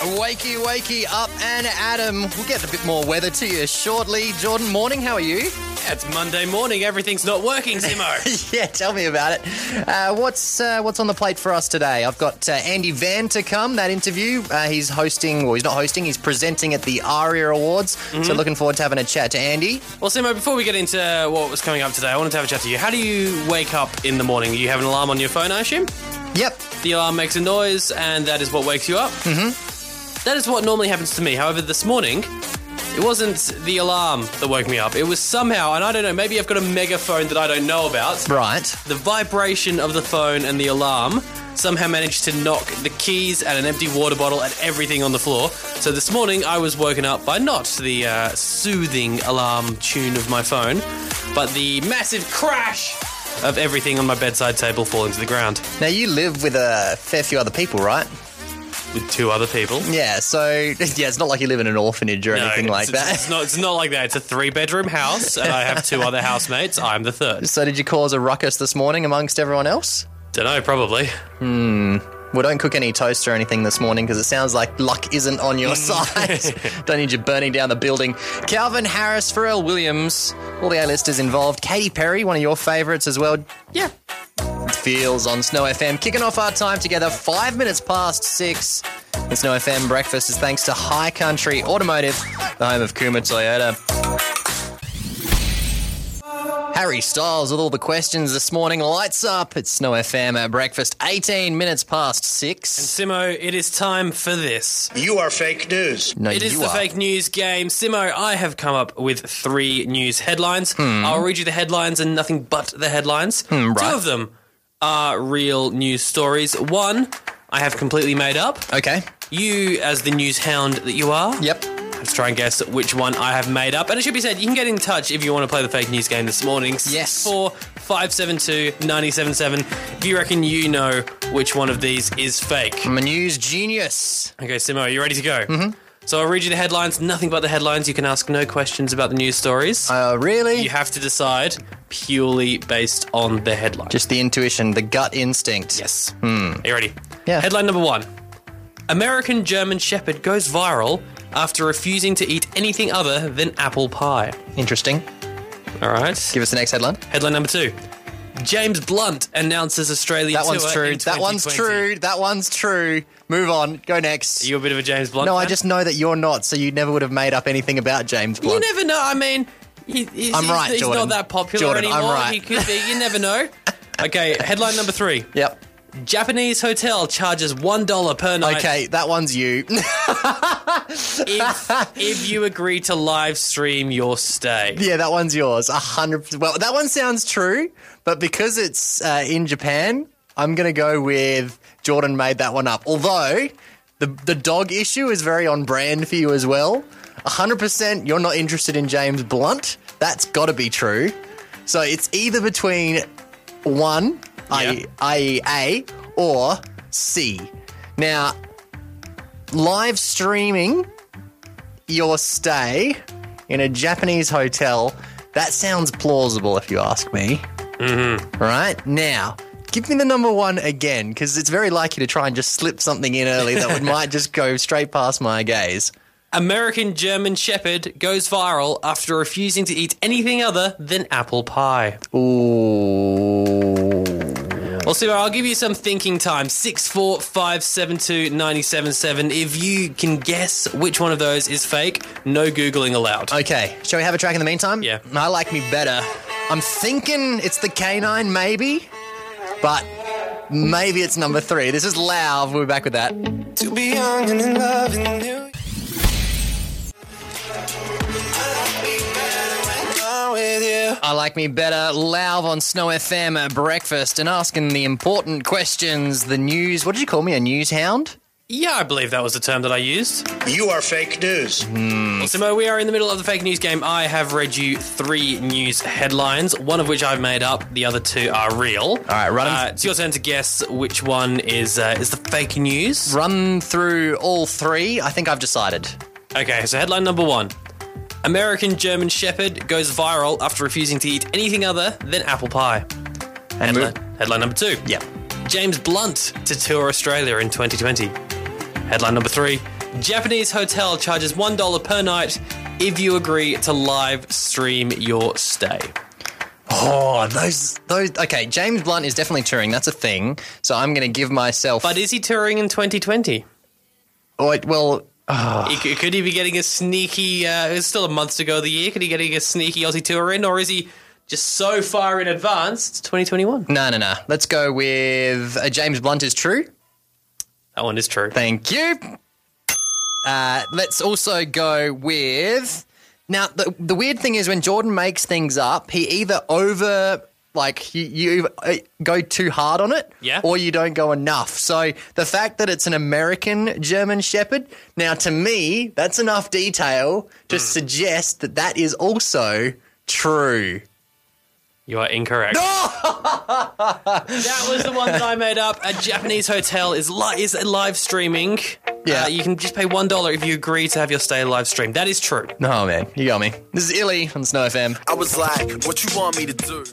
Wakey, wakey, up and Adam. We'll get a bit more weather to you shortly. Jordan, morning, how are you? It's Monday morning. Everything's not working, Simo. Yeah, tell me about it. What's on the plate for us today? I've got Andy Van to come, that interview. He's hosting, well, he's not hosting, he's presenting at the ARIA Awards. So looking forward to having a chat to Andy. Well, Simo, before we get into what was coming up today, I wanted to have a chat to you. How do you wake up in the morning? You have an alarm on your phone, I assume? Yep. The alarm makes a noise, and that is what wakes you up? That is what normally happens to me. However, this morning, it wasn't the alarm that woke me up. It was somehow, and I don't know, maybe I've got a megaphone that I don't know about. Right. The vibration of the phone and the alarm somehow managed to knock the keys and an empty water bottle and everything on the floor. So this morning, I was woken up by not the soothing alarm tune of my phone, but the massive crash of everything on my bedside table falling to the ground. Now, you live with a fair few other people, right? With two other people. Yeah, so, it's not like you live in an orphanage or anything like that. It's not like that. It's a 3-bedroom house, and I have two other housemates. I'm the third. So did you cause a ruckus this morning amongst everyone else? Dunno, probably. Well, don't cook any toast or anything this morning because it sounds like luck isn't on your side. Don't need you burning down the building. Calvin Harris, Pharrell Williams, all the A-listers involved. Katy Perry, one of your favourites as well. Yeah. Feels on Snow FM. Kicking off our time together, 5 minutes past 6. The Snow FM breakfast is thanks to High Country Automotive, the home of Kuma Toyota. Harry Styles with all the questions this morning. Lights up. It's Snow FM at breakfast, 18 minutes past 6. And Simo, it is time for this. You are fake news. No, It is you the are. fake news game. Simo, I have come up with 3 news headlines. I'll read you the headlines and nothing but the headlines. right. 2 of them are real news stories. 1, I have completely made up. Okay. You, As the news hound that you are, Yep. let's try and guess which one I have made up. And it should be said, you can get in touch if you want to play the fake news game this morning. Yes. 64572-977 if you reckon you know which one of these is fake. I'm a news genius. Okay, Simo, are you ready to go? So I'll read you the headlines, nothing but the headlines. You can ask no questions about the news stories. Really? You have to decide purely based on the headline. Just the intuition, the gut instinct. Yes. Are you ready? Yeah. Headline number 1. American German Shepherd goes viral after refusing to eat anything other than apple pie. Interesting. All right. Give us the next headline. Headline number 2. James Blunt announces Australian That one's tour true. in That one's 2020. true. That one's true. Move on. Go next. Are you a bit of a James Blunt No, I fan? just know that you're not, so you never would have made up anything about James You Blunt. never know. I mean, he's right, he's Jordan. not that popular Jordan, I'm anymore. right. He could be. You never know. Okay, headline number 3. Yep. Japanese hotel charges $1 per night Okay, that one's you. if you agree to live stream your stay. Yeah, that one's yours. 100%. Well, that one sounds true, but because it's in Japan, I'm going to go with Jordan made that one up. Although the dog issue is very on brand for you as well. 100% you're not interested in James Blunt. That's got to be true. So it's either between 1, i.e. A, or C. Now, live streaming your stay in a Japanese hotel, that sounds plausible if you ask me. Right? Now, give me the number 1 again, because it's very likely to try and just slip something in early that might just go straight past my gaze. American German Shepherd goes viral after refusing to eat anything other than apple pie. Ooh. Well, Simo, I'll give you some thinking time. 64572-977. If you can guess which one of those is fake, no Googling allowed. Okay, shall we have a track in the meantime? Yeah. I like me better. I'm thinking it's the K9, maybe, but maybe it's number 3. This is Lauv. We'll be back with that. To be young and in love and new. With you. I like me better. Lauv on Snow FM at breakfast and asking the important questions. The news. What did you call me? A news hound? Yeah, I believe that was the term that I used. You are fake news. Well, Simo, we are in the middle of the fake news game. I have read you 3 news headlines, one of which I've made up. The other 2 are real. All right, run 'em. It's your turn to guess which one is the fake news. Run through all 3. I think I've decided. Okay, so headline number 1. American German Shepherd goes viral after refusing to eat anything other than apple pie. And Headline number 2. Yeah. James Blunt to tour Australia in 2020. Headline number 3. Japanese hotel charges $1 per night if you agree to live stream your stay. Oh, those. Okay, James Blunt is definitely touring. That's a thing. So I'm going to give myself. But is he touring in 2020? Oh, well. Could he be getting a sneaky... it's still a month to go of the year. Could he be getting a sneaky Aussie tour in? Or is he just so far in advance, it's 2021? No. Let's go with James Blunt is true. That one is true. Thank you. Let's also go with... Now, the weird thing is when Jordan makes things up, he either you go too hard on it, or you don't go enough. So the fact that it's an American German Shepherd, now to me, that's enough detail to suggest that that is also true. You are incorrect. That was the one that I made up. A Japanese hotel is live streaming. Yeah. You can just pay $1 if you agree to have your stay live streamed. That is true. Oh, man. You got me. This is Illy on Snow FM. I was like, what you want me to do?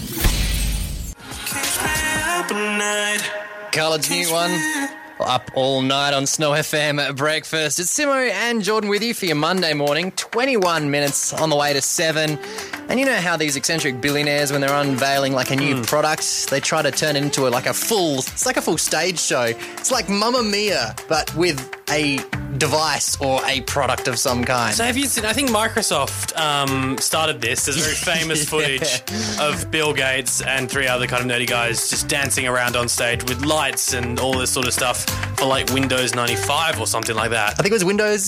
Khaled's new one. Up all night on Snow FM at breakfast. It's Simo and Jordan with you for your Monday morning. 21 minutes on the way to 7. And you know how these eccentric billionaires, when they're unveiling like a new product, they try to turn it into it's like a full stage show. It's like Mamma Mia, but with a device or a product of some kind. So have you seen, I think Microsoft started this. There's very famous footage of Bill Gates and 3 other kind of nerdy guys just dancing around on stage with lights and all this sort of stuff for like Windows 95 or something like that. I think it was Windows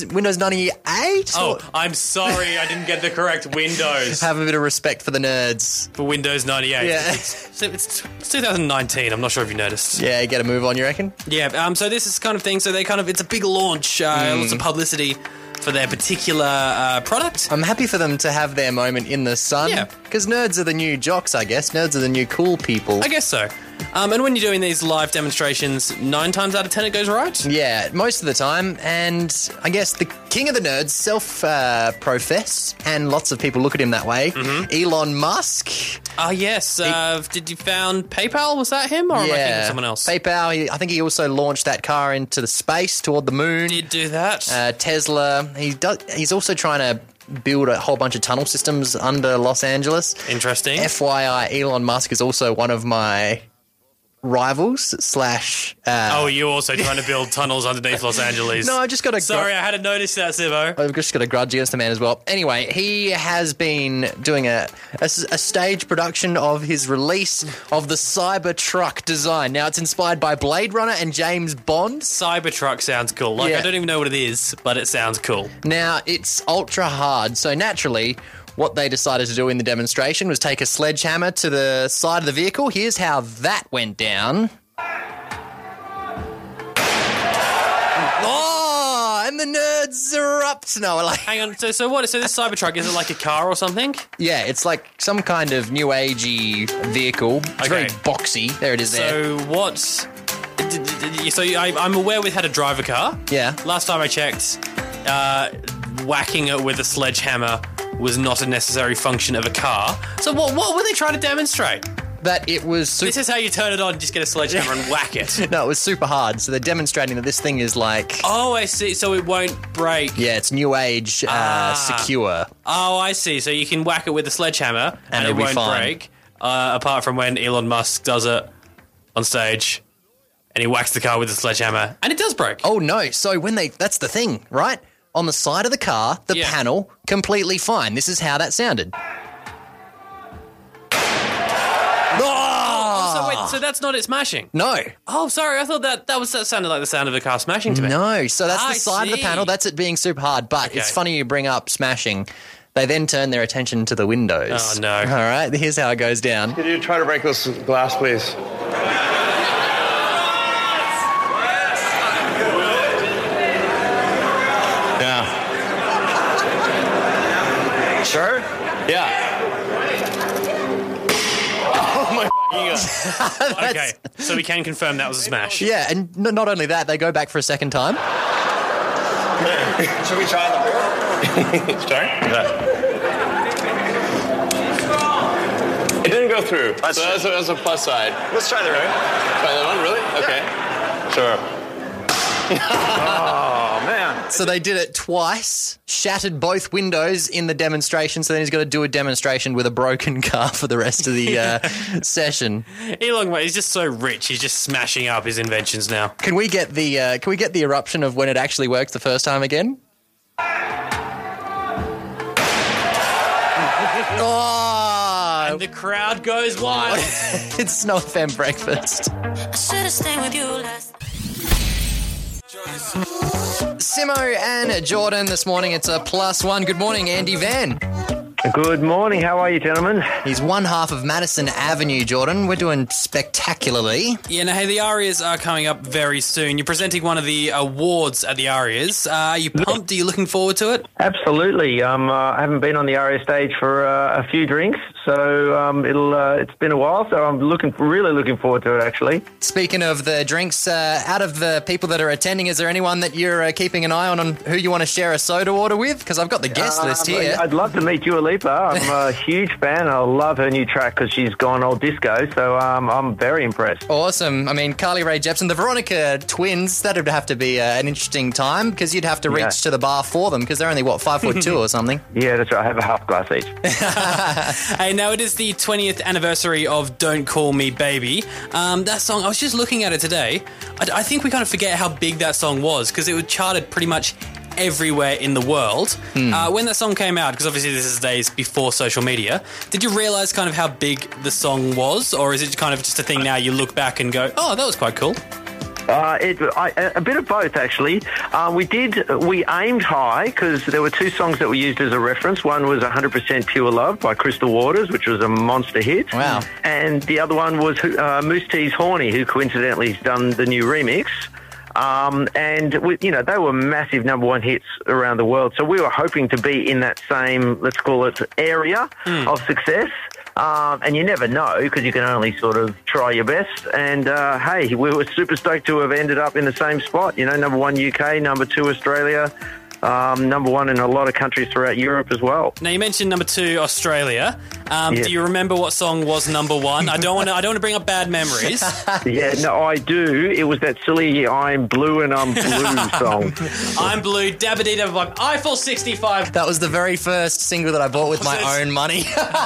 98. Oh, I'm sorry, I didn't get the correct Windows. Have a bit of respect for the nerds. For Windows 98. Yeah. It's 2019. I'm not sure if you noticed. Yeah, get a move on, you reckon? Yeah. So this is kind of thing. So it's a big launch, lots of publicity for their particular product. I'm happy for them to have their moment in the sun. Yeah. Because nerds are the new jocks, I guess. Nerds are the new cool people. I guess so. And when you're doing these live demonstrations, 9 times out of 10 it goes right? Yeah, most of the time. And I guess the king of the nerds, self-profess, and lots of people look at him that way, Elon Musk. Ah, yes. Did you found PayPal? Was that him? Or am I thinking of someone else? PayPal. I think he also launched that car into the space toward the moon. Did do that. Tesla. He's also trying to build a whole bunch of tunnel systems under Los Angeles. Interesting. FYI, Elon Musk is also one of my rivals / you're also trying to build tunnels underneath Los Angeles. No, I just got to... Sorry, I hadn't noticed that, Sivo. I've just got a grudge against the man as well. Anyway, he has been doing a stage production of his release of the Cybertruck design. Now, it's inspired by Blade Runner and James Bond. Cybertruck sounds cool. I don't even know what it is, but it sounds cool. Now, it's ultra hard, so naturally... What they decided to do in the demonstration was take a sledgehammer to the side of the vehicle. Here's how that went down. Oh, and the nerds erupt. No, like... Hang on, so what? So this Cybertruck, is it like a car or something? Yeah, it's like some kind of new agey vehicle. It's very boxy. There it is there. So what... So I'm aware we had to drive a car. Yeah. Last time I checked, whacking it with a sledgehammer was not a necessary function of a car. So what were they trying to demonstrate? That it was... This is how you turn it on, just get a sledgehammer and whack it. No, it was super hard. So they're demonstrating that this thing is like... Oh, I see. So it won't break. Yeah, it's new age, secure. Oh, I see. So you can whack it with a sledgehammer and it won't break. Apart from when Elon Musk does it on stage and he whacks the car with a sledgehammer and it does break. Oh, no. So when they... That's the thing, right? On the side of the car, the panel, completely fine. This is how that sounded. So that's not it smashing? No. Oh, sorry. I thought that sounded like the sound of a car smashing to me. No. So that's the side of the panel. That's it being super hard. But it's funny you bring up smashing. They then turn their attention to the windows. Oh, no. All right. Here's how it goes down. Could you try to break this glass, please? Yeah. Sure? Yeah. Oh my God. Okay, so we can confirm that was a smash. Yeah, and not only that, they go back for a second time. Should we try the board? Sorry? Yeah. It didn't go through. So that's a plus side. Let's try the room. Try that one, really? Okay. Yeah. Sure. Oh, man. So they did it twice, shattered both windows in the demonstration, so then he's got to do a demonstration with a broken car for the rest of the session. Elon Musk, he's just so rich, he's just smashing up his inventions now. Can we get the eruption of when it actually works the first time again? Oh! And the crowd goes wild. It's Snow FM breakfast. I should have stayed with you last. Simo and Jordan this morning. It's a +1. Good morning, Andy Van. Good morning. How are you, gentlemen? He's one half of Madison Avenue, Jordan. We're doing spectacularly. Yeah, now, hey, the Arias are coming up very soon. You're presenting one of the awards at the Arias. Are you pumped? Are you looking forward to it? Absolutely. I haven't been on the Aria stage for a few drinks, so it's been a while. So I'm really looking forward to it. Actually. Speaking of the drinks, out of the people that are attending, is there anyone that you're keeping an eye on who you want to share a soda order with? Because I've got the guest list here. I'd love to meet Dua Lipa. I'm a huge fan. I love her new track because she's gone all disco, so I'm very impressed. Awesome. I mean, Carly Rae Jepsen, the Veronica twins, that would have to be an interesting time because you'd have to reach to the bar for them because they're only, 5'2" or something? Yeah, that's right. I have a half glass each. Hey, now it is the 20th anniversary of Don't Call Me Baby. That song, I was just looking at it today. I think we kind of forget how big that song was because it was charted pretty much everywhere in the world. When that song came out, because obviously this is days before social media, did you realise kind of how big the song was, or is it kind of just a thing now you look back and go, oh, that was quite cool? A bit of both, actually. We aimed high because there were two songs that we used as a reference. One was 100% Pure Love by Crystal Waters, which was a monster hit. Wow. And the other one was Moose T's Horny, who coincidentally has done the new remix. They were massive #1 hits around the world. So we were hoping to be in that same, let's call it, area of success. And you never know because you can only sort of try your best. And, hey, we were super stoked to have ended up in the same spot. #1 UK, #2 Australia. #1 in a lot of countries throughout Europe as well. Now you mentioned #2 Australia. Yes. Do you remember what song was #1? I don't want to bring up bad memories. Yeah, no, I do. It was that silly "I'm Blue and I'm Blue" song. I'm Blue, Dabba-dee-dabba by Eiffel 65. That was the very first single that I bought with my own money.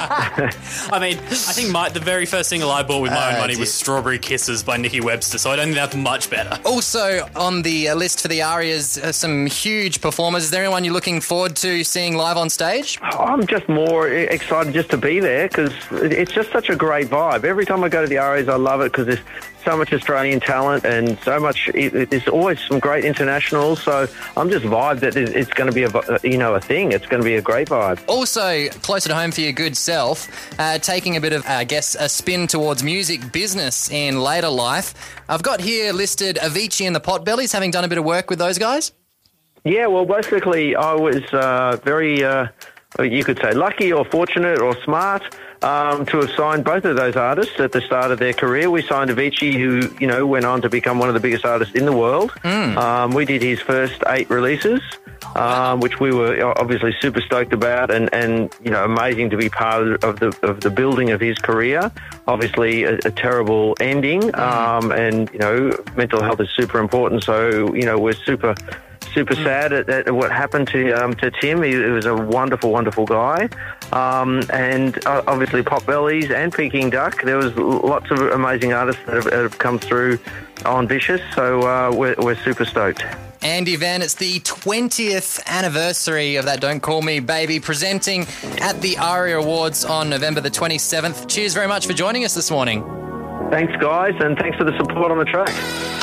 I mean, I think the very first single I bought with my own money was Strawberry Kisses by Nikki Webster, so I don't think that's much better. Also on the list for the Arias, some huge performers. Is there anyone you're looking forward to seeing live on stage? I'm just more excited just to be there because it's just such a great vibe. Every time I go to the Arias, I love it because there's so much Australian talent and so much. There's always some great internationals, so I'm just vibed that it's going to be a thing. It's going to be a great vibe. Also, closer to home for your good self, taking a bit of, a spin towards music business in later life. I've got here listed Avicii and the Potbellies, having done a bit of work with those guys. Yeah, well, basically, I was very, you could say, lucky or fortunate or smart to have signed both of those artists at the start of their career. We signed Avicii, who, went on to become one of the biggest artists in the world. We did his first 8 releases, which we were obviously super stoked about and amazing to be part of the building of his career. Obviously, a terrible ending, and, mental health is super important, so, we're super sad at what happened to Tim. He was a wonderful, wonderful guy. And obviously Potbellies and Peking Duck. There was lots of amazing artists that have come through on Vicious, so we're super stoked. Andy Van, it's the 20th anniversary of that Don't Call Me Baby, presenting at the ARIA Awards on November the 27th. Cheers very much for joining us this morning. Thanks, guys, and thanks for the support on the track.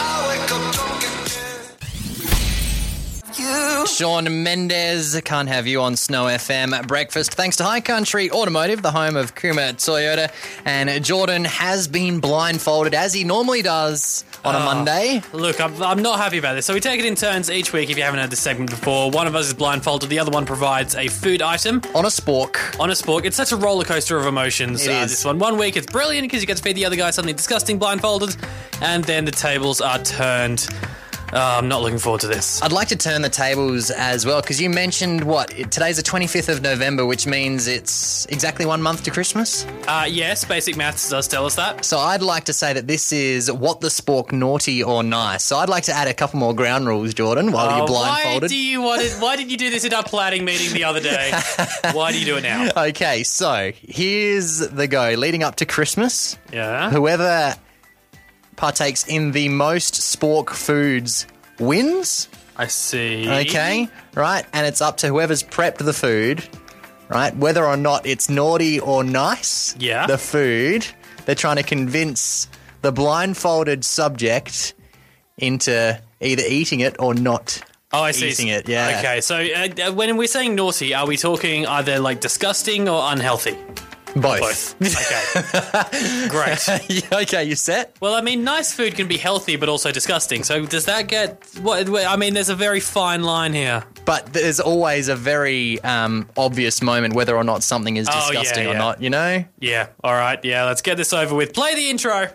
Shawn Mendes, can't have you on Snow FM breakfast. Thanks to High Country Automotive, the home of Kuma Toyota. And Jordan has been blindfolded, as he normally does on a Monday. Look, I'm not happy about this. So we take it in turns each week if you haven't heard this segment before. One of us is blindfolded, the other one provides a food item. On a spork. On a spork. It's such a roller coaster of emotions, It is. this one. One week it's brilliant because you get to feed the other guy something disgusting blindfolded, and then the tables are turned. I'm not looking forward to this. I'd like to turn the tables as well, because you mentioned, today's the 25th of November, which means it's exactly 1 month to Christmas. Yes, basic maths does tell us that. So I'd like to say that this is what the spork, naughty or nice. So I'd like to add a couple more ground rules, Jordan, while you're blindfolded. Why did you do this in our planning meeting the other day? Why do you do it now? Okay, so here's the go. Leading up to Christmas, Yeah. whoever partakes in the most spork foods wins. I see. Okay, right? And it's up to whoever's prepped the food, right? Whether or not it's naughty or nice, Yeah. the food, they're trying to convince the blindfolded subject into either eating it or not Oh, I see. eating it, yeah. Okay, so when we're saying naughty, are we talking either like disgusting or unhealthy? Both. Okay. Great. Okay, you set? Well, I mean, nice food can be healthy but also disgusting. So does that get... I mean, there's a very fine line here. But there's always a very obvious moment whether or not something is Oh, yeah, disgusting or yeah. not, you know? Yeah, all right. Yeah, let's get this over with. Play the intro.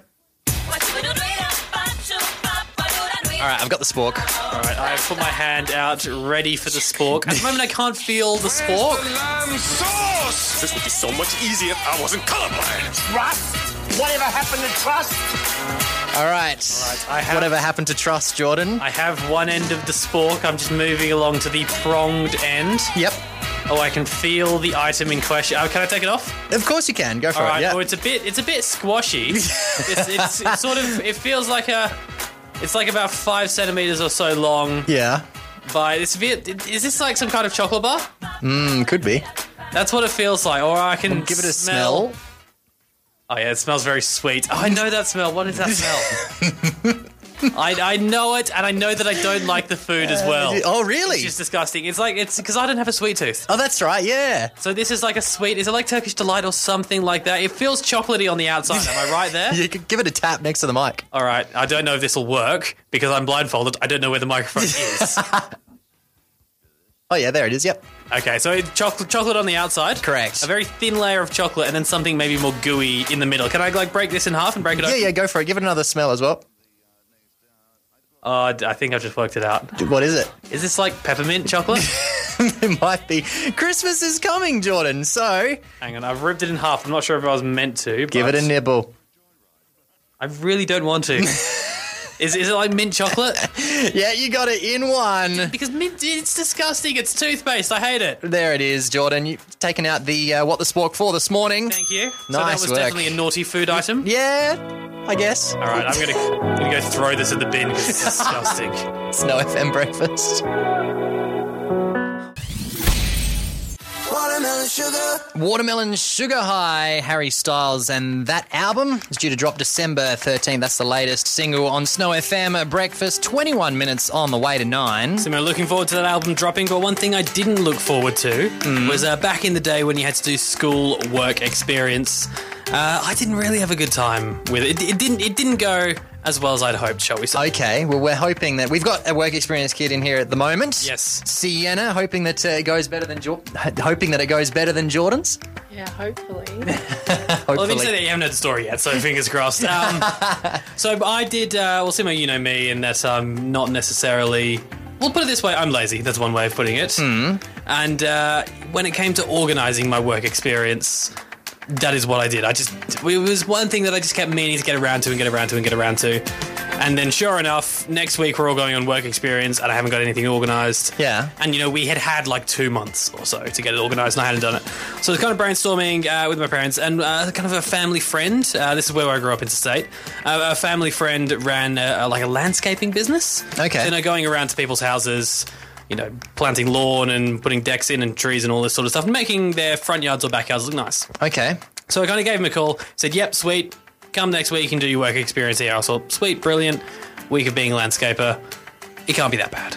All right, I've got the spork. All right, I have put my hand out ready for the spork. At the moment, I can't feel the spork. This would be so much easier if I wasn't colorblind. Trust? Whatever happened to trust? All right. I have... Whatever happened to trust, Jordan? I have one end of the spork. I'm just moving along to the pronged end. Yep. Oh, I can feel the item in question. Oh, can I take it off? Of course you can. Go for All it. right. Yeah. Oh, it's a bit squashy. it's sort of. It feels like it's like about 5 centimeters or so long. Yeah. But is this like some kind of chocolate bar? Could be. That's what it feels like. Or I can Give it a smell. Oh yeah, it smells very sweet. Oh, I know that smell. What is that smell? I know it, and I know that I don't like the food as well. Oh, really? It's just disgusting. It's because I don't have a sweet tooth. Oh, that's right. Yeah. So this is like a sweet. Is it like Turkish Delight or something like that? It feels chocolatey on the outside. Am I right there? You could give it a tap next to the mic. All right. I don't know if this will work because I'm blindfolded. I don't know where the microphone is. Oh, yeah, there it is. Yep. Okay, so it's chocolate on the outside. Correct. A very thin layer of chocolate and then something maybe more gooey in the middle. Can I like break this in half and break it open? Yeah, go for it. Give it another smell as well. Oh, I think I've just worked it out. What is it? Is this like peppermint chocolate? It might be. Christmas is coming, Jordan, so... Hang on, I've ripped it in half. I'm not sure if I was meant to. Give it a nibble. I really don't want to. Is it like mint chocolate? Yeah, you got it in one. Because mint, it's disgusting. It's toothpaste. I hate it. There it is, Jordan. You've taken out the What the Spork for this morning. Thank you. So Nice that was work. definitely a naughty food item. Yeah, I guess. All right, I'm gonna go throw this in the bin because it's disgusting. It's no FM breakfast. Watermelon Sugar High, Harry Styles, and that album is due to drop December 13th. That's the latest single on Snow FM Breakfast. 21 minutes on the way to 9. So I'm looking forward to that album dropping, but one thing I didn't look forward to was back in the day when you had to do school work experience. I didn't really have a good time with it. It didn't go as well as I'd hoped, shall we say. Okay, well, we're hoping that... We've got a work experience kid in here at the moment. Yes. Sienna, hoping that it goes better than Jordan's. Yeah, hopefully. Well, let me say that you haven't heard the story yet, so fingers crossed. So I did, well, Simo, you know me, and that I'm not necessarily... We'll put it this way, I'm lazy. That's one way of putting it. And when it came to organising my work experience... That is what I did. It was one thing that I just kept meaning to get around to. And then sure enough, next week we're all going on work experience and I haven't got anything organised. Yeah. And, we had like 2 months or so to get it organised and I hadn't done it. So I was kind of brainstorming with my parents and kind of a family friend. This is where I grew up interstate. A family friend ran like a landscaping business. Okay. So, going around to people's houses... planting lawn and putting decks in and trees and all this sort of stuff and making their front yards or backyards look nice. Okay. So I kind of gave him a call, said, yep, sweet, come next week and do your work experience here. I thought, sweet, brilliant, week of being a landscaper. It can't be that bad.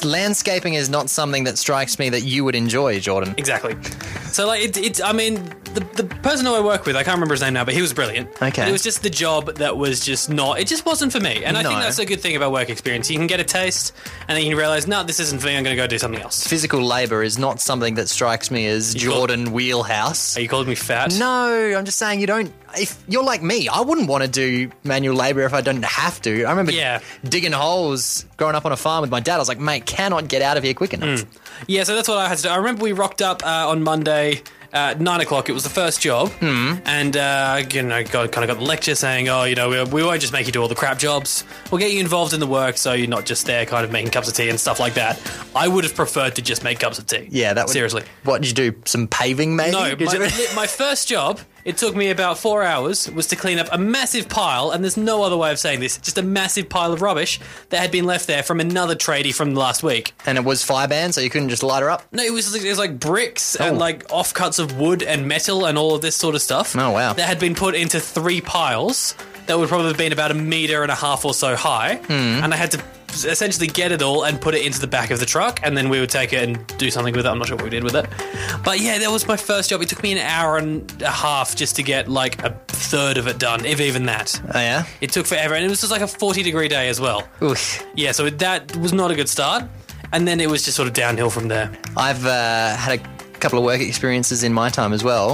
Landscaping is not something that strikes me that you would enjoy, Jordan. Exactly. So, the the person who I work with, I can't remember his name now, but he was brilliant. Okay. But it was just the job that was just not, it just wasn't for me. And I think No. that's a good thing about work experience. You can get a taste and then you can realise, no, this isn't for me, I'm going to go do something else. Physical labour is not something that strikes me as Jordan wheelhouse. Are you calling me fat? No, I'm just saying you don't. If you're like me, I wouldn't want to do manual labour if I don't have to. I remember digging holes growing up on a farm with my dad. I was like, mate, cannot get out of here quick enough. Yeah, so that's what I had to do. I remember we rocked up on Monday at 9 o'clock. It was the first job. And, kind of got the lecture saying, we won't just make you do all the crap jobs. We'll get you involved in the work so you're not just there kind of making cups of tea and stuff like that. I would have preferred to just make cups of tea. Yeah, that would... Seriously. What, did you do? Some paving, maybe? No, my first job, it took me about 4 hours, was to clean up a massive pile, and there's no other way of saying this, just a massive pile of rubbish that had been left there from another tradie from last week. And it was fireband, so you couldn't just light her up? No, it was like bricks and like offcuts of wood and metal and all of this sort of stuff. Oh, wow. That had been put into 3 piles that would probably have been about 1.5 meters or so high. And I had to essentially get it all and put it into the back of the truck, and then we would take it and do something with it. I'm not sure what we did with it. But yeah, that was my first job. It took me 1.5 hours just to get like a third of it done, if even that. Oh, yeah? It took forever, and it was just like a 40-degree day as well. Oof. Yeah, so that was not a good start. And then it was just sort of downhill from there. I've had a couple of work experiences in my time as well.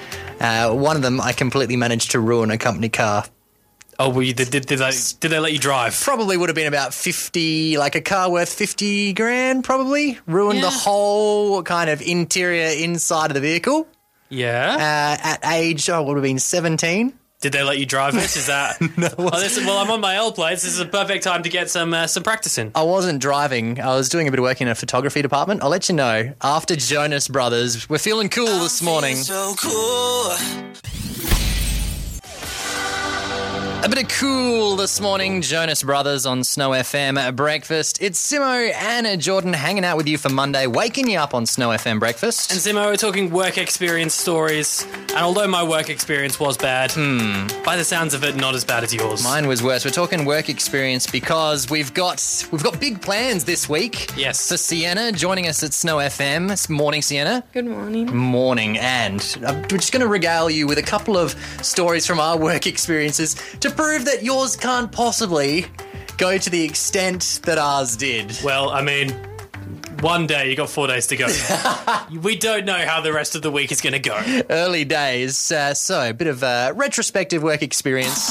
One of them, I completely managed to ruin a company car. Oh, did they let you drive? Probably would have been about 50, like a car worth 50 grand, probably. Ruined the whole kind of interior inside of the vehicle. Yeah. At age, would have been 17. Did they let you drive it? Is that... No. Well, I'm on my L plates. This is a perfect time to get some practice in. I wasn't driving. I was doing a bit of work in a photography department. I'll let you know after Jonas Brothers. We're feeling cool this morning. So cool. A bit of cool this morning, Jonas Brothers on Snow FM at breakfast. It's Simo and Jordan hanging out with you for Monday, waking you up on Snow FM breakfast. And Simo, we're talking work experience stories. And although my work experience was bad, by the sounds of it, not as bad as yours. Mine was worse. We're talking work experience because we've got big plans this week. Yes. For Sienna joining us at Snow FM. It's morning, Sienna. Good morning. Morning, and we're just going to regale you with a couple of stories from our work experiences to prove that yours can't possibly go to the extent that ours did. Well, I mean, one day, you got 4 days to go. We don't know how the rest of the week is going to go. Early days. So, a bit of retrospective work experience.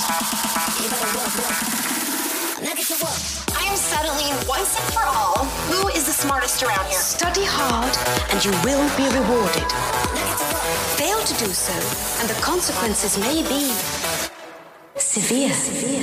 I am settling once and for all who is the smartest around here. Study hard and you will be rewarded. Fail to do so and the consequences may be severe.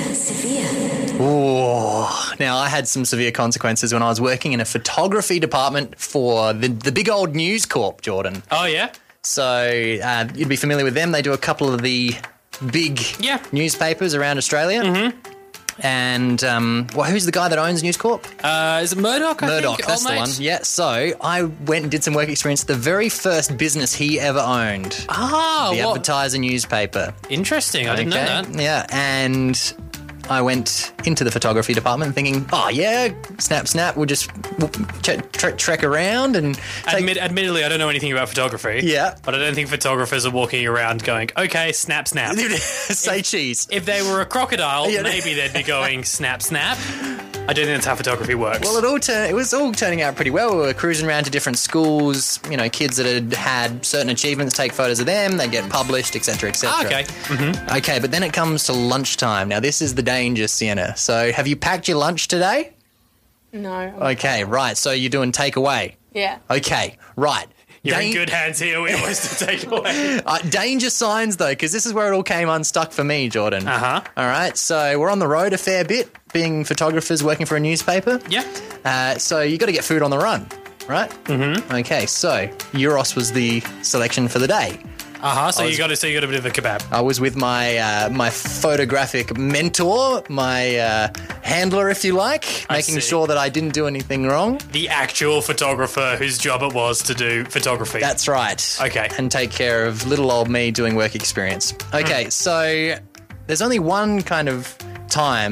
Ooh. Now, I had some severe consequences when I was working in a photography department for the big old News Corp, Jordan. Oh, yeah? So, you'd be familiar with them. They do a couple of the big newspapers around Australia. Mm-hmm. And who's the guy that owns News Corp? Is it Murdoch? Murdoch, that's the one. Yeah, so I went and did some work experience. The very first business he ever owned. Ah, the Advertiser newspaper. Interesting, I didn't know that. Yeah, and I went into the photography department thinking, oh, yeah, snap, we'll just trek around and... Admittedly, I don't know anything about photography. Yeah. But I don't think photographers are walking around going, okay, snap. Say cheese. If they were a crocodile, maybe they'd be going, snap. I don't think that's how photography works. Well, it was all turning out pretty well. We were cruising around to different schools, kids that had certain achievements, take photos of them, they get published, etc., etc. Okay. Mm-hmm. Okay, but then it comes to lunchtime. Now, this is the danger, Sienna. So, have you packed your lunch today? No. Okay, right. So, you're doing takeaway? Yeah. Okay, right. You're in good hands here. We always do takeaway. Danger signs, though, because this is where it all came unstuck for me, Jordan. Uh-huh. All right, so we're on the road a fair bit, being photographers working for a newspaper. Yeah. So you got to get food on the run, right? Mm-hmm. Okay, so Euros was the selection for the day. Uh-huh, so you got a bit of a kebab. I was with my my photographic mentor, my handler, if you like, making sure that I didn't do anything wrong. The actual photographer whose job it was to do photography. That's right. Okay. And take care of little old me doing work experience. Okay, so there's only one kind of time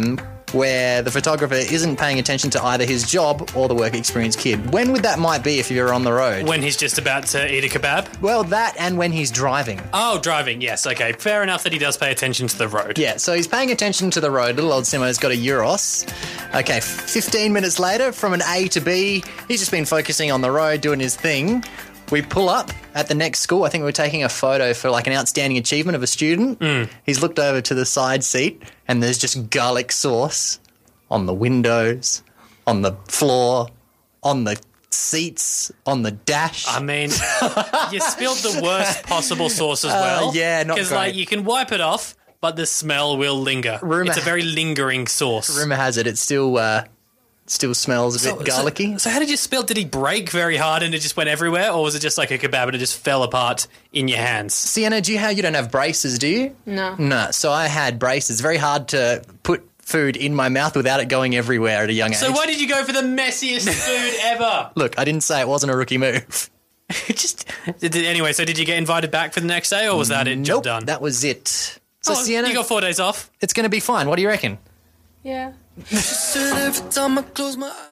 where the photographer isn't paying attention to either his job or the work experience kid. When would that might be if you're on the road? When he's just about to eat a kebab? Well, that and when he's driving. Oh, driving, yes, okay. Fair enough that he does pay attention to the road. Yeah, so he's paying attention to the road. Little old Simo's got a Euros. Okay, 15 minutes later, from an A to B, he's just been focusing on the road, doing his thing. We pull up at the next school. I think we were taking a photo for like an outstanding achievement of a student. He's looked over to the side seat and there's just garlic sauce on the windows, on the floor, on the seats, on the dash. I mean, you spilled the worst possible sauce as well. Yeah, not great. Because, like, you can wipe it off, but the smell will linger. It's a very lingering sauce. Rumour has it still smells a bit garlicky. So how did you spill? Did he break very hard and it just went everywhere? Or was it just like a kebab and it just fell apart in your hands? Sienna, you don't have braces, do you? No. No, so I had braces. It's very hard to put food in my mouth without it going everywhere at a young age. So why did you go for the messiest food ever? Look, I didn't say it wasn't a rookie move. Anyway, so did you get invited back for the next day or was that it? Nope, done? that was it. So Sienna, you got 4 days off. It's going to be fine. What do you reckon? Yeah. Every time I close my eyes.